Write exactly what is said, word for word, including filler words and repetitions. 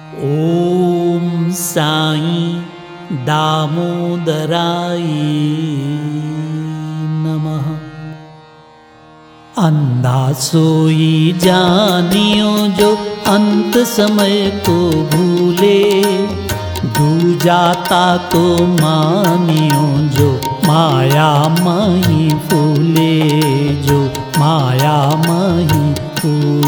ओम साई दामोदराय नमः। अंधा सोई जानियो जो अंत समय को भूले, दूजाता तो मानियो जो माया मही फूले, जो माया मही फूले।